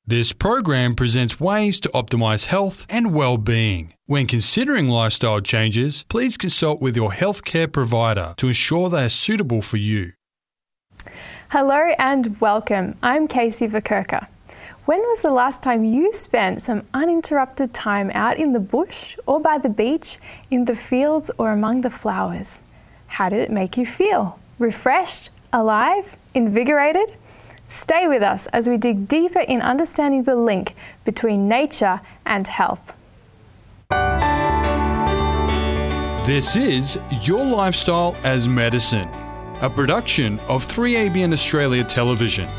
This program presents ways to optimize health and well-being. When considering lifestyle changes, please consult with your healthcare provider to ensure they are suitable for you. Hello and welcome. I'm Casey Vakurka. When was the last time you spent some uninterrupted time out in the bush or by the beach, in the fields or among the flowers? How did it make you feel? Refreshed? Alive? Invigorated? Stay with us as we dig deeper in understanding the link between nature and health. This is Your Lifestyle as Medicine, a production of 3ABN Australia Television.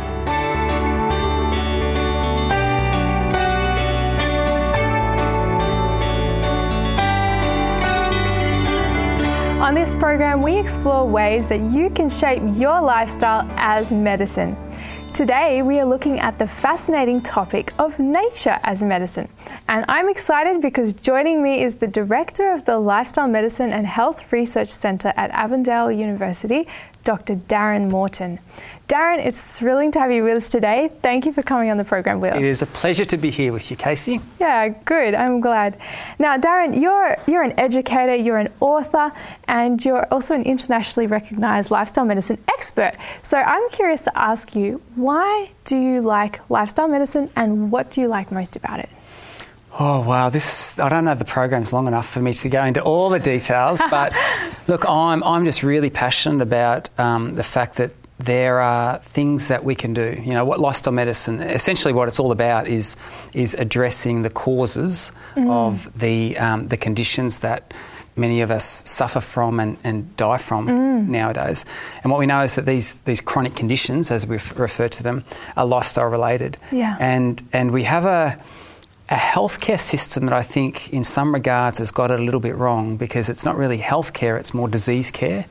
On this program, we explore ways that you can shape your lifestyle as medicine. Today, we are looking at the fascinating topic of nature as medicine. And I'm excited because joining me is the Director of the Lifestyle Medicine and Health Research Centre at Avondale University, Dr. Darren Morton. Darren, it's thrilling to have you with us today. Thank you for coming on the program with us. It is a pleasure to be here with you, Casey. Yeah, good. I'm glad. Now, Darren, you're an educator, you're an author, and you're also an internationally recognised lifestyle medicine expert. So I'm curious to ask you, why do you like lifestyle medicine and what do you like most about it? Oh, wow. I don't know the program's long enough for me to go into all the details, but look, I'm just really passionate about the fact that there are things that we can do. You know, what lifestyle medicine, essentially what it's all about is addressing the causes of the conditions that many of us suffer from and die from nowadays. And what we know is that these chronic conditions, as we refer to them, are lifestyle related. Yeah. And we have a healthcare system that I think in some regards has got it a little bit wrong, because it's not really healthcare, it's more disease care.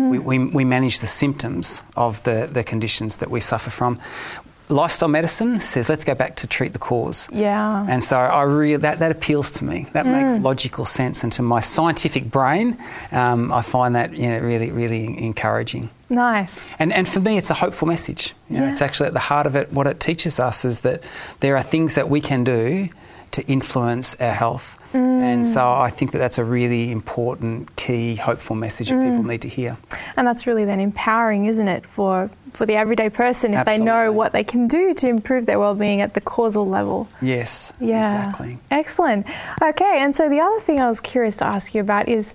We manage the symptoms of the conditions that we suffer from. Lifestyle medicine says let's go back to treat the cause. Yeah. And so that appeals to me. That makes logical sense, and to my scientific brain, I find that really, really encouraging. Nice. And for me, it's a hopeful message. You know, it's actually at the heart of it. What it teaches us is that there are things that we can do to influence our health. And so I think that that's a really important, key, hopeful message that people need to hear. And that's really then empowering, isn't it, for the everyday person, if Absolutely. They know what they can do to improve their well-being at the causal level. Yes, yeah. Exactly. Excellent. Okay, and so the other thing I was curious to ask you about is,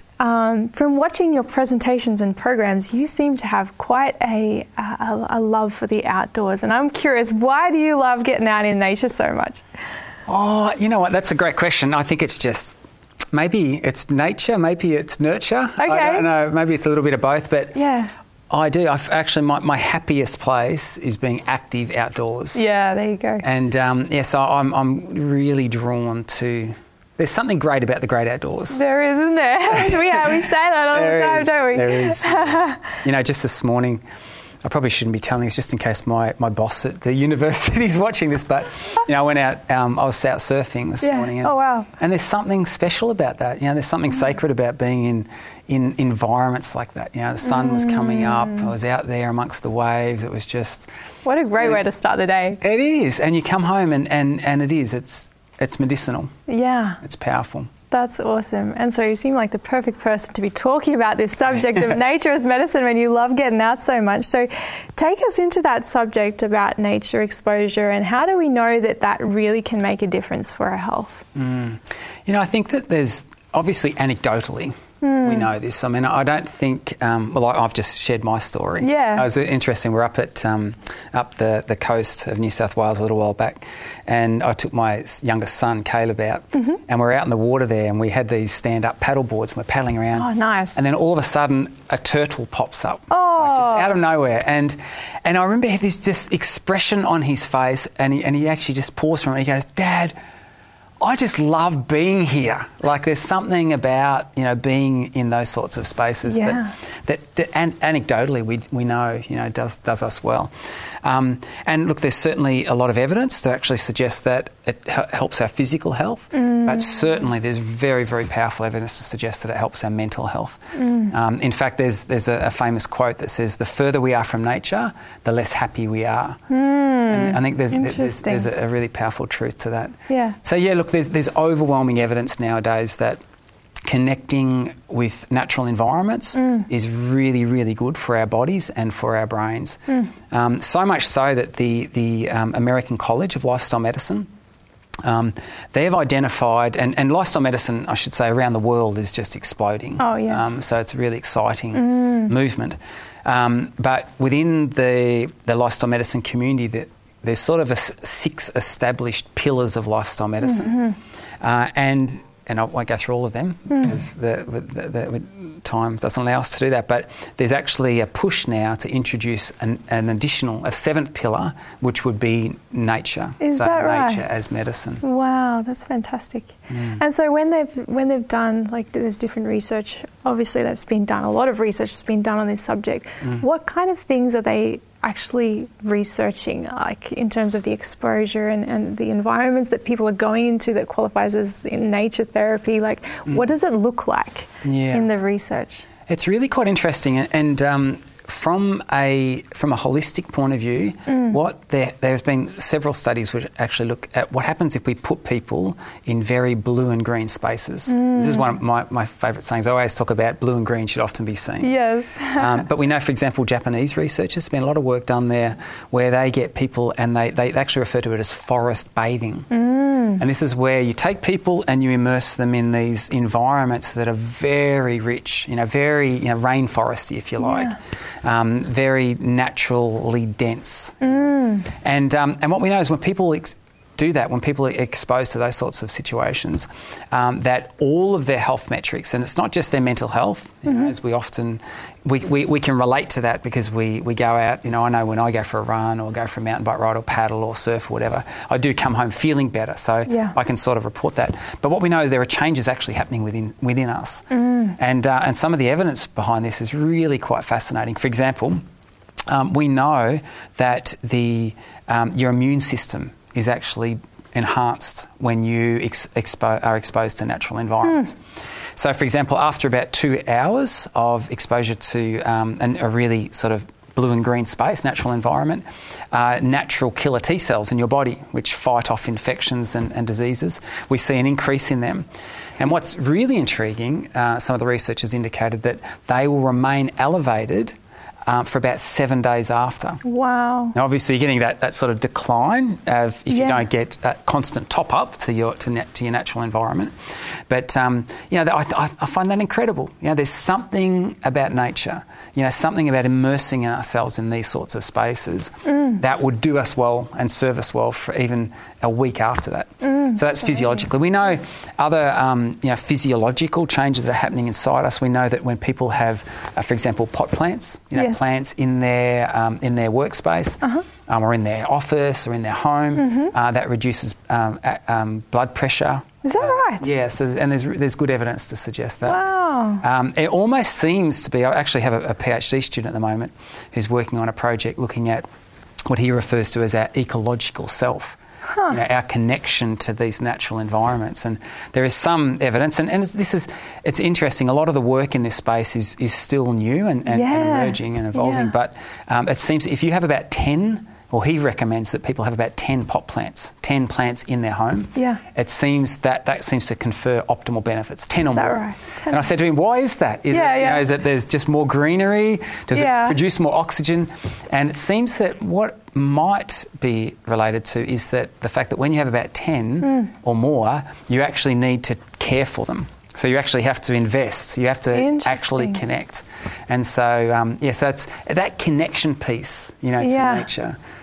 from watching your presentations and programs, you seem to have quite a love for the outdoors. And I'm curious, why do you love getting out in nature so much? Oh, you know what? That's a great question. I think it's just, maybe it's nature, maybe it's nurture. Okay. I don't know. Maybe it's a little bit of both, but yeah. I do. Actually, my happiest place is being active outdoors. Yeah, there you go. And so I'm really drawn to. There's something great about the great outdoors. There is, isn't there? we say that all the time, don't we? There is. You know, just this morning, I probably shouldn't be telling this just in case my boss at the university is watching this, but, you know, I went out, I was out surfing this morning. Oh, wow. And there's something special about that. You know, there's something sacred about being in environments like that. You know, the sun was coming up, I was out there amongst the waves. It was just... What a great way to start the day. It is. And you come home and it is. It's medicinal. Yeah. It's powerful. That's awesome. And so you seem like the perfect person to be talking about this subject of nature as medicine when you love getting out so much. So take us into that subject about nature exposure, and how do we know that really can make a difference for our health? You know, I think that there's obviously anecdotally, we know this. I mean, I don't think... I've just shared my story. Yeah. It was interesting. We're up at up the coast of New South Wales a little while back, and I took my youngest son, Caleb, out, and we're out in the water there, and we had these stand-up paddle boards, and we're paddling around. Oh, nice. And then all of a sudden, a turtle pops up. Like just out of nowhere. And I remember he had this just expression on his face, and he actually just paused for a minute. He goes, "Dad, I just love being here. Like there's something about, being in those sorts of spaces that and anecdotally we know, does us well. And look, there's certainly a lot of evidence to actually suggest that it helps our physical health, but certainly there's very, very powerful evidence to suggest that it helps our mental health. In fact, there's a famous quote that says, the further we are from nature, the less happy we are. And I think there's a really powerful truth to that. Yeah. So, look, there's overwhelming evidence nowadays that connecting with natural environments is really, really good for our bodies and for our brains. So much so that the American College of Lifestyle Medicine, they've identified, and lifestyle medicine, I should say, around the world is just exploding. Oh, yes. So it's a really exciting movement. But within the lifestyle medicine community, there's sort of 6 established pillars of lifestyle medicine. And I won't go through all of them because the time doesn't allow us to do that. But there's actually a push now to introduce an additional, a 7th pillar, which would be nature. Is that right? Nature as medicine. Wow, that's fantastic. And so when they've done, like, there's different research, obviously that's been done, a lot of research has been done on this subject. What kind of things are they actually researching, like in terms of the exposure and the environments that people are going into that qualifies as in nature therapy? Like, what does it look like in the research? It's really quite interesting, and from a holistic point of view, there's been several studies which actually look at what happens if we put people in very blue and green spaces. This is one of my favourite sayings. I always talk about blue and green should often be seen. Yes. But we know, for example, Japanese researchers, there's been a lot of work done there where they get people and they actually refer to it as forest bathing. And this is where you take people and you immerse them in these environments that are very rich, very rainforesty, if you like, very naturally dense. And what we know is when people do that, when people are exposed to those sorts of situations, that all of their health metrics, and it's not just their mental health, as we often, we can relate to that because we go out, I know when I go for a run or go for a mountain bike ride or paddle or surf or whatever, I do come home feeling better, so I can sort of report that. But what we know is there are changes actually happening within us. And some of the evidence behind this is really quite fascinating. For example, we know that your immune system is actually enhanced when you are exposed to natural environments. So, for example, after about 2 hours of exposure to a really sort of blue and green space, natural environment, natural killer T cells in your body, which fight off infections and diseases, we see an increase in them. And what's really intriguing, some of the research has indicated that they will remain elevated for about 7 days after. Wow. Now, obviously, you're getting that sort of decline if you don't get that constant top-up to your natural environment. But, I find that incredible. There's something about nature, something about immersing ourselves in these sorts of spaces that would do us well and serve us well for even a week after that. So that's physiologically. We know other physiological changes that are happening inside us. We know that when people have, for example, pot plants, plants in their workspace or in their office or in their home, that reduces blood pressure. Is that right? Yes, and there's good evidence to suggest that. Wow. It almost seems to be. I actually have a PhD student at the moment who's working on a project looking at what he refers to as our ecological self. Our connection to these natural environments, and there is some evidence, and it's interesting. A lot of the work in this space is still new and emerging and evolving. But it seems if you have about 10, or he recommends that people have about 10 pot plants, 10 plants in their home. It seems that seems to confer optimal benefits, 10 or more. Right? And I said to him, why is that? Is it there's just more greenery? Does it produce more oxygen? And it seems that what might be related to is that the fact that when you have about 10 or more, you actually need to care for them. So you actually have to invest. You have to actually connect. And so, so it's that connection piece, to nature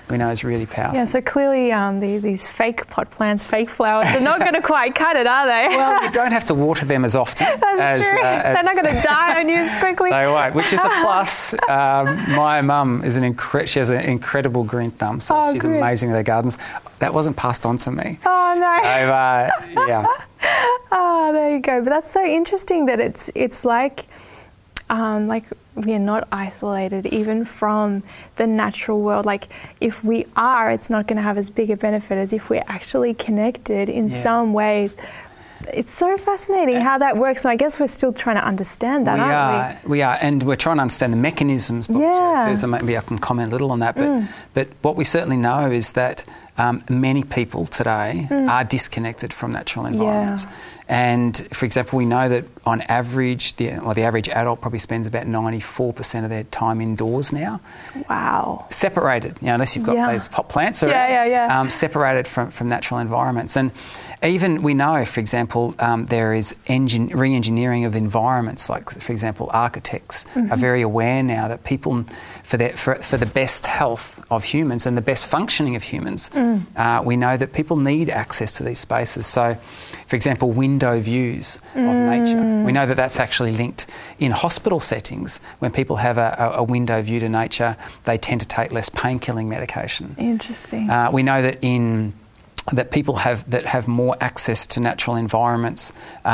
we know is really powerful. Yeah, so clearly these fake pot plants, fake flowers, they're not going to quite cut it, are they? Well, you don't have to water them as often. That's true. They're not going to die on you as quickly. They won't, which is a plus. My mum is she has an incredible green thumb, so she's amazing with her gardens. That wasn't passed on to me. Oh, no. So, yeah. Oh, there you go. But that's so interesting that it's like we are not isolated even from the natural world. Like if we are, it's not going to have as big a benefit as if we're actually connected in some way. It's so fascinating how that works, and I guess we're still trying to understand that, aren't we? We are, and we're trying to understand the mechanisms. And maybe I can comment a little on that. But what we certainly know is that many people today are disconnected from natural environments. Yeah. And, for example, we know that on average, the average adult probably spends about 94% of their time indoors now. Wow. Separated, unless you've got those pot plants around, separated from natural environments. And even we know, for example, there is re-engineering of environments. Like, for example, architects are very aware now that people, for the best health of humans and the best functioning of humans, we know that people need access to these spaces. So, for example, window views of nature. We know that that's actually linked in hospital settings. When people have a window view to nature, they tend to take less pain-killing medication. Interesting. We know that that people have more access to natural environments.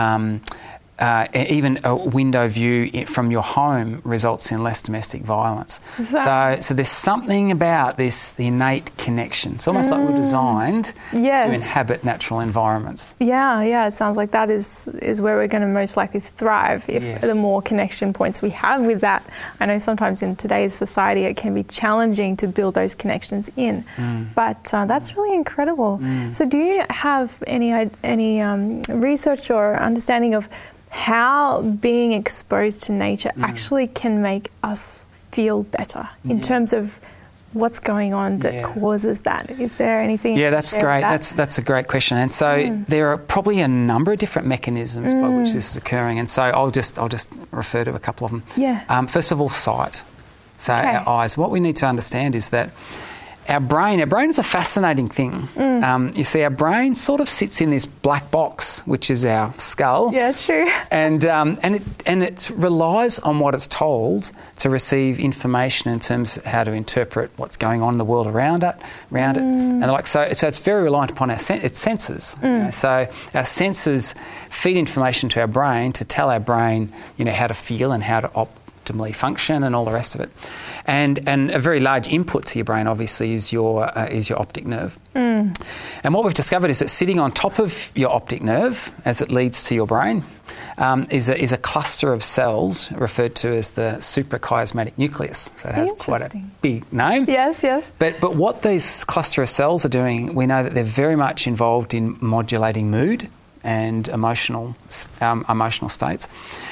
Even a window view from your home results in less domestic violence. So there's something about the innate connection. It's almost like we're designed to inhabit natural environments. Yeah. It sounds like that is where we're going to most likely thrive if the more connection points we have with that. I know sometimes in today's society it can be challenging to build those connections in, but that's really incredible. So do you have any research or understanding of how being exposed to nature actually can make us feel better in terms of what's going on that causes that? Is there anything? Yeah, that's great. That's a great question. And so there are probably a number of different mechanisms by which this is occurring. And so I'll just refer to a couple of them. Yeah. First of all, sight. So our eyes. What we need to understand is that our brain is a fascinating thing. You see, our brain sort of sits in this black box, which is our skull. Yeah, true. And it relies on what it's told to receive information in terms of how to interpret what's going on in the world around it. And so it's very reliant upon its senses. So our senses feed information to our brain to tell our brain, how to feel and how to optimally function and all the rest of it. And a very large input to your brain, obviously, is your optic nerve. And what we've discovered is that sitting on top of your optic nerve, as it leads to your brain, is a cluster of cells referred to as the suprachiasmatic nucleus. So it has quite a big name. Yes. But what these cluster of cells are doing, we know that they're very much involved in modulating mood and emotional states.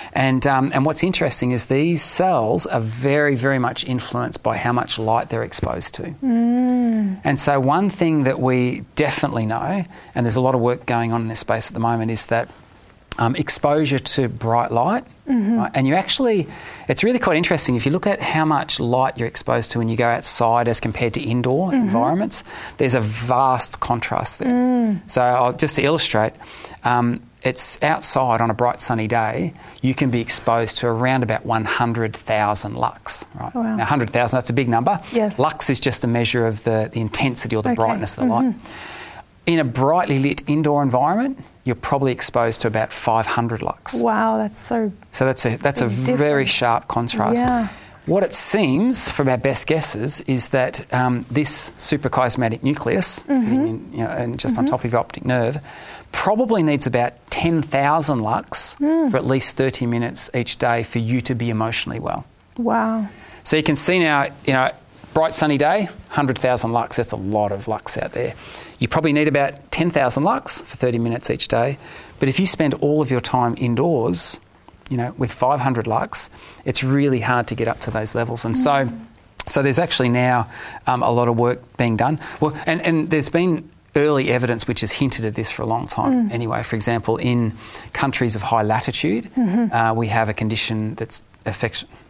And what's interesting is these cells are very, very much influenced by how much light they're exposed to. And so one thing that we definitely know, and there's a lot of work going on in this space at the moment, is that exposure to bright light, right? And it's really quite interesting. If you look at how much light you're exposed to when you go outside as compared to indoor environments, there's a vast contrast there. So just to illustrate, it's outside on a bright sunny day, you can be exposed to around about 100,000 lux. Right? Wow. Now 100,000, that's a big number. Yes. Lux is just a measure of the intensity or the brightness of the light. In a brightly lit indoor environment, you're probably exposed to about 500 lux. Wow, that's so that's a very sharp contrast. Yeah. What it seems, from our best guesses, is that this suprachiasmatic nucleus sitting in, just on top of your optic nerve probably needs about 10,000 lux for at least 30 minutes each day for you to be emotionally well. Wow. So you can see now, bright sunny day, 100,000 lux, that's a lot of lux out there. You probably need about 10,000 lux for 30 minutes each day. But if you spend all of your time indoors, with 500 lux, it's really hard to get up to those levels. And so there's actually now a lot of work being done. Well, and there's been early evidence which has hinted at this for a long time anyway. For example, in countries of high latitude, we have a condition that's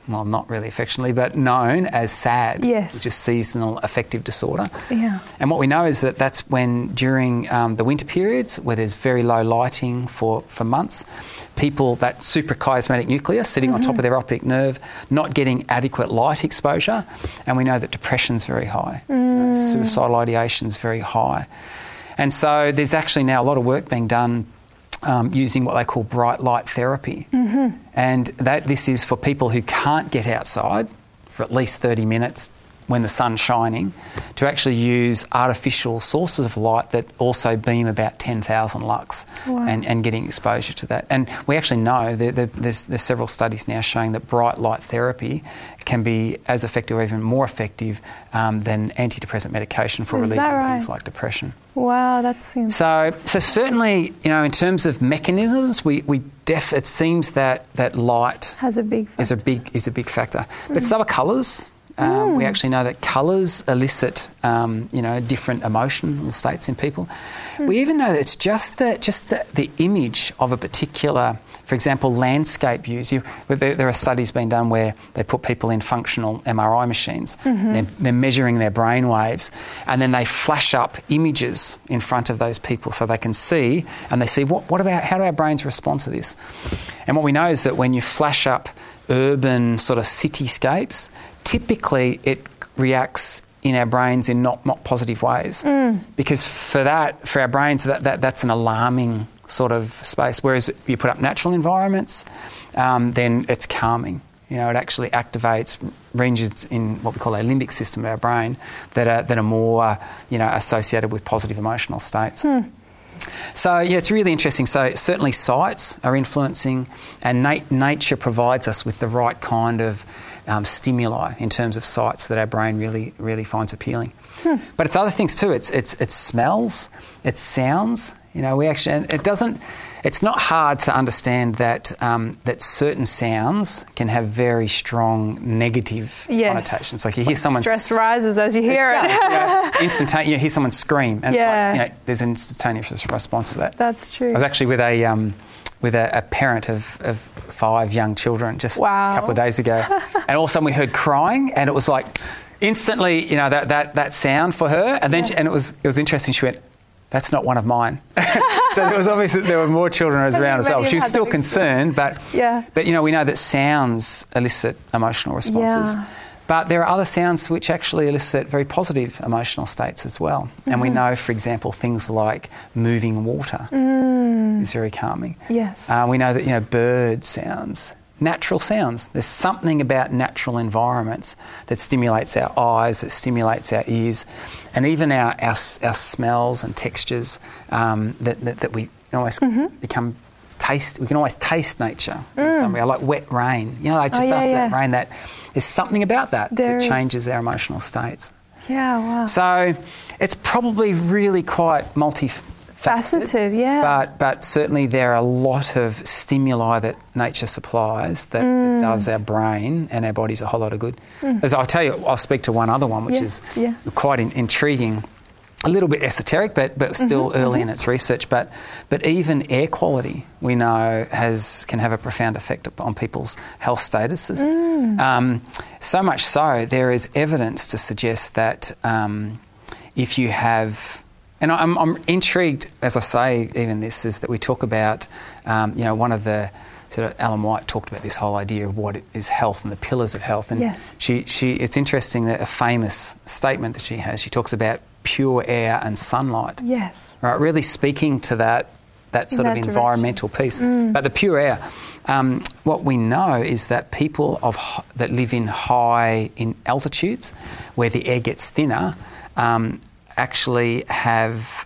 well, not really affectionately, but known as SAD, Yes. which is seasonal affective disorder. Yeah. And what we know is that that's when during the winter periods where there's very low lighting for months, people, that suprachiasmatic nucleus sitting on top of their optic nerve, not getting adequate light exposure, and we know that depression's very high, suicidal ideation's very high. And so there's actually now a lot of work being done using what they call bright light therapy. And this is for people who can't get outside for at least 30 minutes when the sun's shining, to actually use artificial sources of light that also beam about 10,000 lux. Wow. and getting exposure to that. And we actually know that there's several studies now showing that bright light therapy can be as effective or even more effective than antidepressant medication for relieving things like depression. Wow, that seems... So certainly, in terms of mechanisms, it seems that light has a big factor. is a big factor. But so are colours. We actually know that colours elicit, different emotional states in people. We even know that it's just the image of a particular, for example, landscape views. There are studies being done where they put people in functional MRI machines. They're measuring their brain waves, and then they flash up images in front of those people so they can see, and they see how do our brains respond to this? And what we know is that when you flash up urban sort of cityscapes, typically it reacts in our brains in not positive ways, because for our brains that's an alarming sort of space. Whereas you put up natural environments, then it's calming. It actually activates regions in what we call our limbic system of our brain that are more associated with positive emotional states. So, it's really interesting. So, certainly sights are influencing, and nature provides us with the right kind of stimuli in terms of sights that our brain really, really finds appealing. But it's other things too. It's smells, it's sounds. It's not hard to understand that certain sounds can have very strong negative connotations. Like you hear someone... Stress rises as you hear it. Instantaneous. You hear someone scream, and it's like, there's an instantaneous response to that. That's true. I was actually with a parent of 5 young children just a couple of days ago, and all of a sudden we heard crying, and it was like instantly, that sound for her, and then and it was interesting. She went, "That's not one of mine." So there were more children around as well. She was still concerned, but we know that sounds elicit emotional responses. Yeah. But there are other sounds which actually elicit very positive emotional states as well. And we know, for example, things like moving water is very calming. Yes. We know that, bird sounds, natural sounds. There's something about natural environments that stimulates our eyes, that stimulates our ears, and even our smells and textures that we almost become... We can always taste nature in some way, like wet rain. After that rain, that there's something about that changes our emotional states. Yeah, wow. So it's probably really quite multifaceted. But certainly there are a lot of stimuli that nature supplies that does our brain and our bodies a whole lot of good. As I'll tell you, I'll speak to one other one, which is quite intriguing. A little bit esoteric, but still early in its research. But even air quality, we know, can have a profound effect on people's health statuses. So much so, there is evidence to suggest that if you have... And I'm intrigued, as I say, even this, is that we talk about, one of the... Sort of Ellen White talked about this whole idea of what is health and the pillars of health. And it's interesting that a famous statement that she has, she talks about pure air and sunlight. Yes. Right, really speaking to that sort of environmental piece. But the pure air, what we know is that people that live in high altitudes, where the air gets thinner, actually have,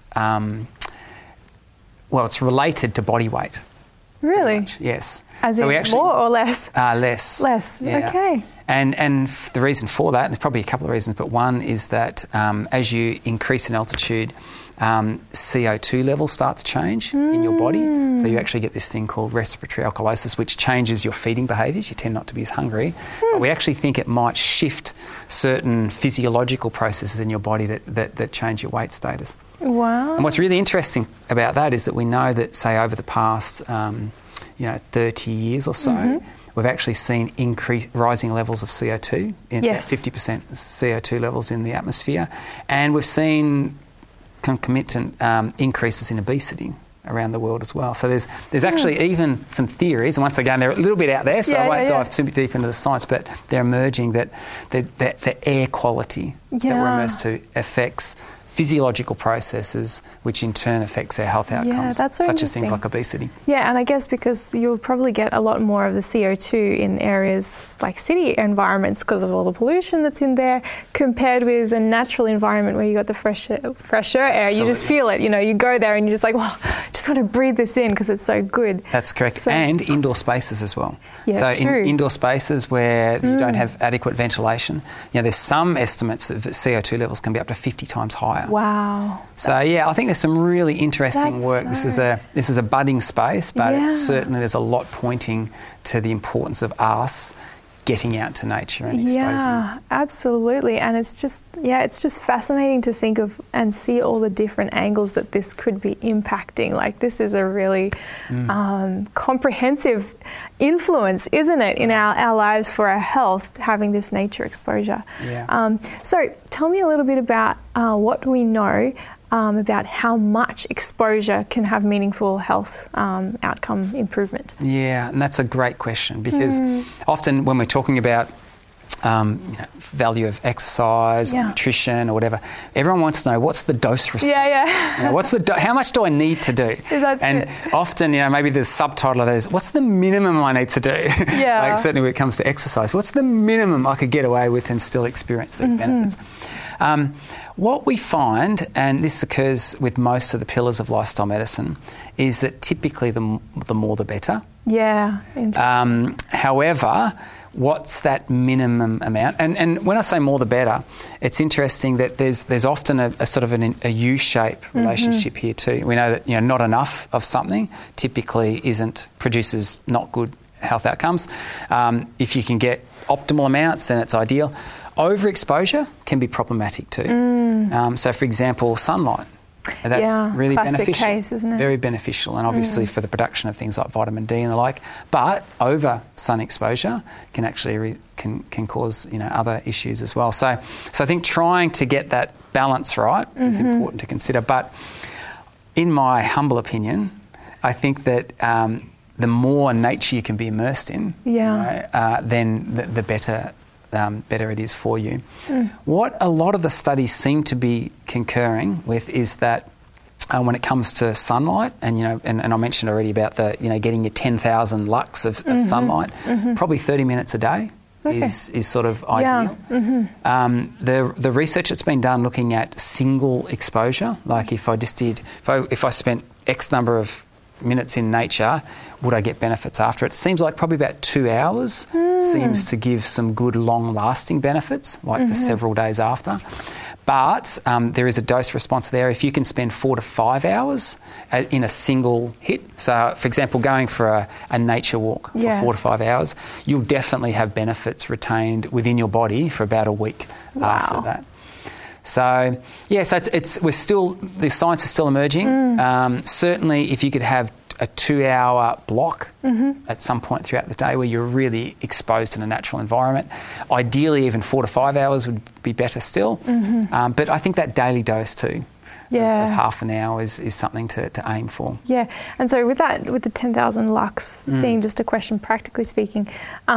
it's related to body weight. Really? Yes. As in more or less? Less. Less, yeah. Okay. And the reason for that, there's probably a couple of reasons, but one is that as you increase in altitude, CO2 levels start to change in your body. So you actually get this thing called respiratory alkalosis, which changes your feeding behaviours. You tend not to be as hungry. But we actually think it might shift certain physiological processes in your body that change your weight status. Wow. And what's really interesting about that is that we know that, say, over the past 30 years or so, we've actually seen rising levels of CO2, Yes. 50% CO2 levels in the atmosphere, and we've seen concomitant increases in obesity around the world as well. So there's actually even some theories, and once again, they're a little bit out there, so I won't dive too deep into the science, but they're emerging that the air quality that we're immersed to affects physiological processes, which in turn affects our health outcomes, that's so such as things like obesity. Yeah, and I guess because you'll probably get a lot more of the CO2 in areas like city environments because of all the pollution that's in there, compared with a natural environment where you got the fresher air. Absolutely. You just feel it. You go there and you're just like, well, I just want to breathe this in because it's so good. That's correct. And indoor spaces as well. Yeah, so true. in indoor spaces where you don't have adequate ventilation, there's some estimates that CO2 levels can be up to 50 times higher. Wow. So I think there's some really interesting work. This is a budding space, but certainly there's a lot pointing to the importance of us getting out to nature and exposing. Yeah, absolutely. And it's just fascinating to think of and see all the different angles that this could be impacting. Like, this is a really comprehensive influence, isn't it, in our lives for our health, having this nature exposure. Yeah. So tell me a little bit about what we know about how much exposure can have meaningful health outcome improvement. Yeah, and that's a great question, because often when we're talking about value of exercise or nutrition or whatever, everyone wants to know, what's the dose response? What's how much do I need to do? Often, maybe the subtitle of that is, what's the minimum I need to do? Like, certainly when it comes to exercise, what's the minimum I could get away with and still experience these benefits? What we find, and this occurs with most of the pillars of lifestyle medicine, is that typically the more the better. Yeah, interesting. However, what's that minimum amount? And when I say more the better, it's interesting that there's often a sort of a U-shape relationship here too. We know that not enough of something typically produces not good health outcomes. If you can get optimal amounts, then it's ideal. Overexposure can be problematic too. So, for example, sunlight. That's really beneficial. Case, isn't it? Very beneficial, and obviously for the production of things like vitamin D and the like. But over sun exposure can actually can cause other issues as well. So I think trying to get that balance right is important to consider. But in my humble opinion, I think that the more nature you can be immersed in, then the better. Better it is for you. What a lot of the studies seem to be concurring with is that when it comes to sunlight, and I mentioned already about the getting your 10,000 lux of sunlight, probably 30 minutes a day is sort of ideal. The research that's been done looking at single exposure, like if I spent X number of minutes in nature, would I get benefits after it? Seems like probably about 2 hours seems to give some good long-lasting benefits, like for several days after. But there is a dose response there. If you can spend 4 to 5 hours in a single hit, so for example, going for a nature walk for 4 to 5 hours, you'll definitely have benefits retained within your body for about a week after that. So the science is still emerging. Certainly, if you could have a 2-hour block at some point throughout the day where you're really exposed in a natural environment, ideally even 4 to 5 hours would be better still. But I think that daily dose too, of half an hour is something to aim for. Yeah, and so with the 10,000 lux thing, just a question practically speaking,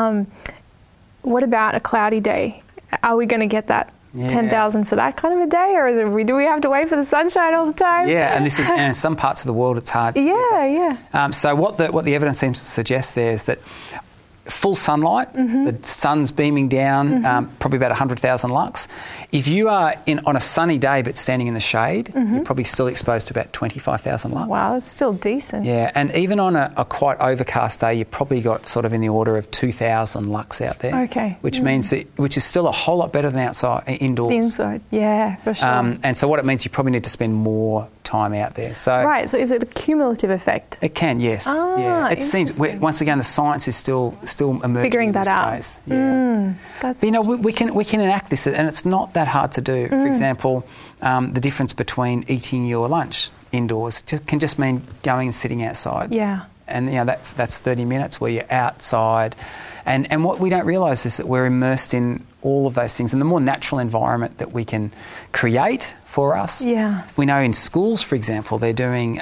what about a cloudy day? Are we going to get that 10,000 for that kind of a day, or do we have to wait for the sunshine all the time? Yeah, and in some parts of the world it's hard. So what the evidence seems to suggest there is that full sunlight, the sun's beaming down, probably about 100,000 lux. If you are on a sunny day but standing in the shade, you're probably still exposed to about 25,000 lux. Wow, that's still decent. Yeah, and even on a quite overcast day, you've probably got sort of in the order of 2,000 lux out there. Okay. Which means which is still a whole lot better than indoors. Inside, yeah, for sure. And so what it means, you probably need to spend more time out there. So right, so is it a cumulative effect? It can, yes. It seems, once again, the science is still emerging. Figuring that out. But, we can enact this, and it's not that hard to do. For example, the difference between eating your lunch indoors can just mean going and sitting outside. And that's 30 minutes where you're outside. And what we don't realise is that we're immersed in all of those things. And the more natural environment that we can create for us. Yeah. We know in schools, for example, they're doing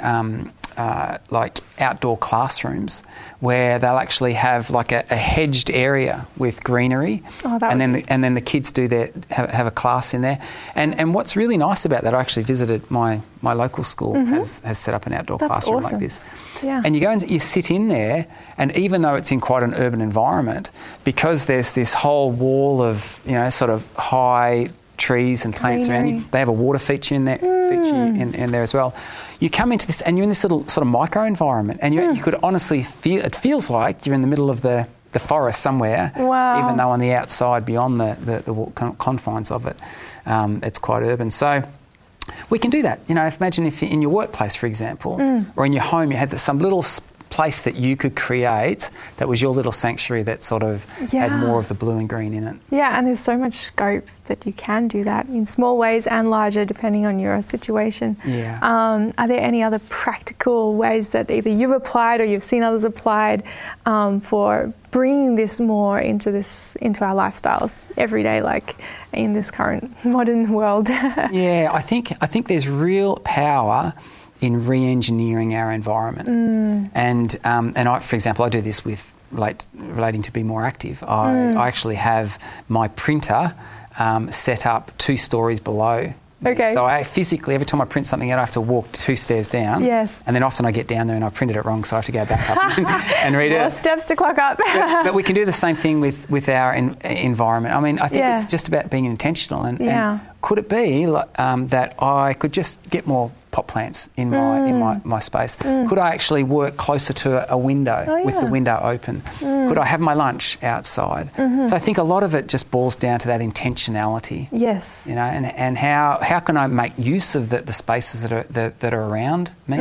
like outdoor classrooms where they'll actually have like a hedged area with greenery, and then the kids have a class in there. And what's really nice about that, I actually visited my local school has set up an outdoor classroom like this. Yeah. And you go and you sit in there, and even though it's in quite an urban environment, because there's this whole wall of sort of high trees and plants around you, they have a water feature in there, in there as well. You come into this and you're in this little sort of micro environment, and you could honestly feel, it feels like you're in the middle of the forest somewhere, even though on the outside beyond the confines of it, it's quite urban. So we can do that. Imagine if in your workplace, for example, or in your home, you had some little place that you could create that was your little sanctuary that sort of had more of the blue and green in it. Yeah, and there's so much scope that you can do that in small ways and larger depending on your situation. Yeah. Are there any other practical ways that either you've applied or you've seen others applied for bringing this more into our lifestyles every day, like in this current modern world? Yeah, I think there's real power in re-engineering our environment. And I, for example, I do this with relating to Be More Active. I actually have my printer set up 2 stories below. Okay. So I physically, every time I print something out, I have to walk 2 stairs down. Yes. And then often I get down there and I printed it wrong, so I have to go back up and read it. More steps to clock up. but we can do the same thing with our environment. I mean, I think it's just about being intentional. And could it be that I could just get more pot plants in my space? Could I actually work closer to a window with the window open? Could I have my lunch outside? So I think a lot of it just boils down to that intentionality. Yes. And how can I make use of the spaces that are around me?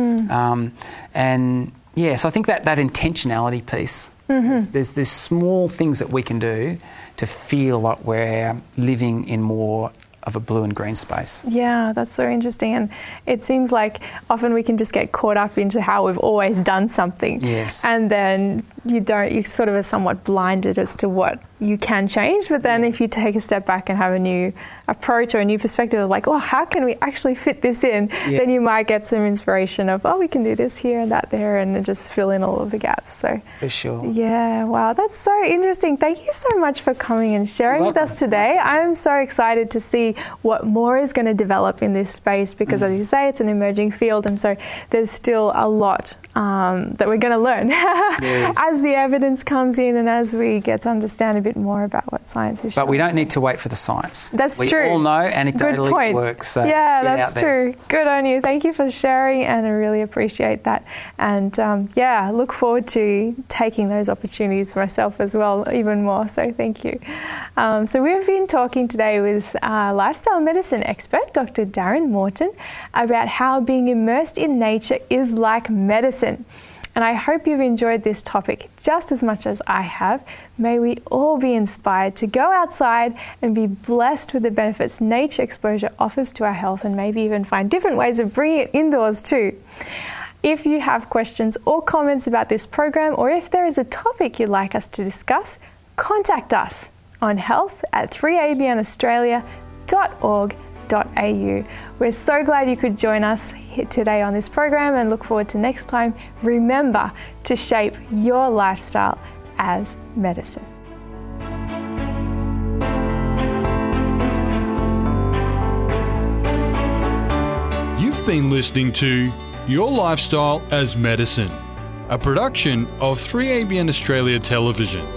So I think that intentionality piece. There's small things that we can do to feel like we're living in more of a blue and green space. Yeah, that's so interesting. And it seems like often we can just get caught up into how we've always done something. Yes. And then you sort of are somewhat blinded as to what you can change. But then if you take a step back and have a new approach or a new perspective of like, how can we actually fit this in? Then you might get some inspiration of, we can do this here and that there, and just fill in all of the gaps. So for sure. Yeah, wow, that's so interesting. Thank you so much for coming and sharing with us today. I'm so excited to see what more is going to develop in this space because, as you say, it's an emerging field, and so there's still a lot that we're going to learn as the evidence comes in and as we get to understand a bit more about what science is. But we don't need to wait for the science. That's true. We all know anecdotally it works. So that's true. Good on you. Thank you for sharing, and I really appreciate that. And look forward to taking those opportunities for myself as well, even more. So thank you. So we've been talking today with lifestyle medicine expert, Dr. Darren Morton, about how being immersed in nature is like medicine. And I hope you've enjoyed this topic just as much as I have. May we all be inspired to go outside and be blessed with the benefits nature exposure offers to our health, and maybe even find different ways of bringing it indoors too. If you have questions or comments about this program, or if there is a topic you'd like us to discuss, contact us on health@3abnaustralia.org.au. We're so glad you could join us here today on this program, and look forward to next time. Remember to shape your lifestyle as medicine. You've been listening to Your Lifestyle as Medicine, a production of 3ABN Australia Television.